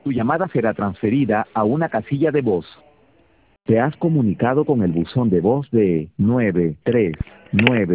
Tu llamada será transferida a una casilla de voz. Te has comunicado con el buzón de voz de 939.